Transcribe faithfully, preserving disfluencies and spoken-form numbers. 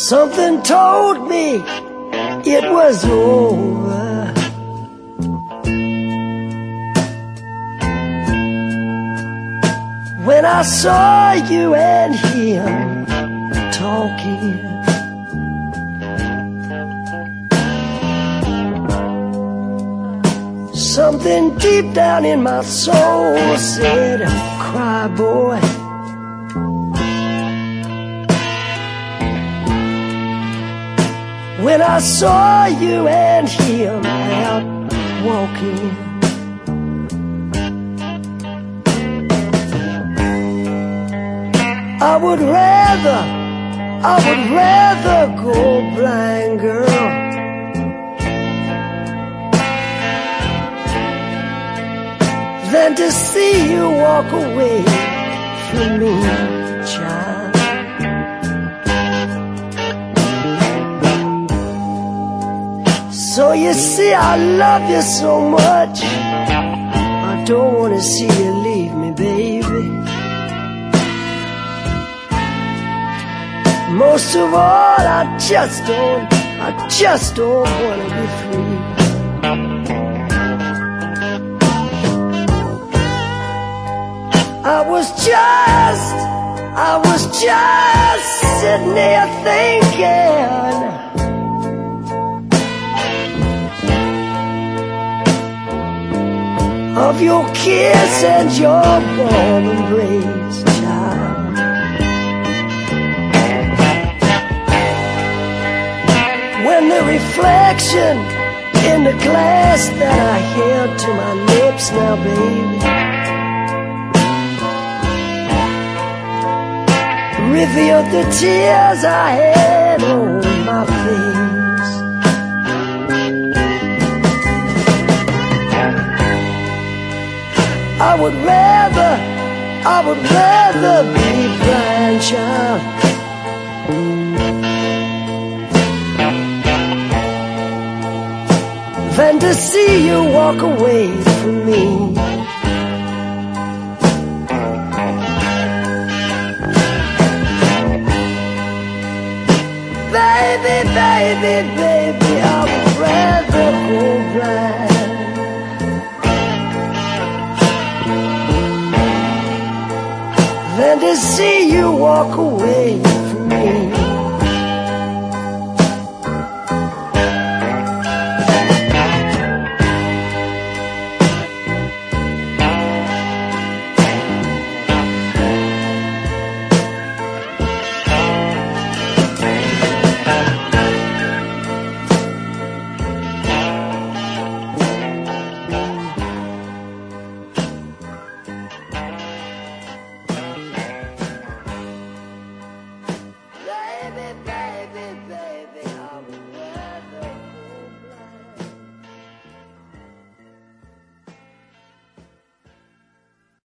Something told me it was over. When I saw you and him talking, something deep down in my soul said, cry, boy. When I saw you and him out walking, I would rather, I would rather go blind, girl, than to see you walk away from me, child. So you see, I love you so much, I don't want to see you leave me, baby. Most of all, I just don't, I just don't want to be free. I was just, I was just sitting there thinking of your kiss and your warm embrace, child. When the reflection in the glass that I held to my lips now, baby, revealed the tears I had on my face. I would rather, I would rather be blind, child, than to see you walk away from me. Baby, baby, baby, I would rather go blind than to see you walk away from me.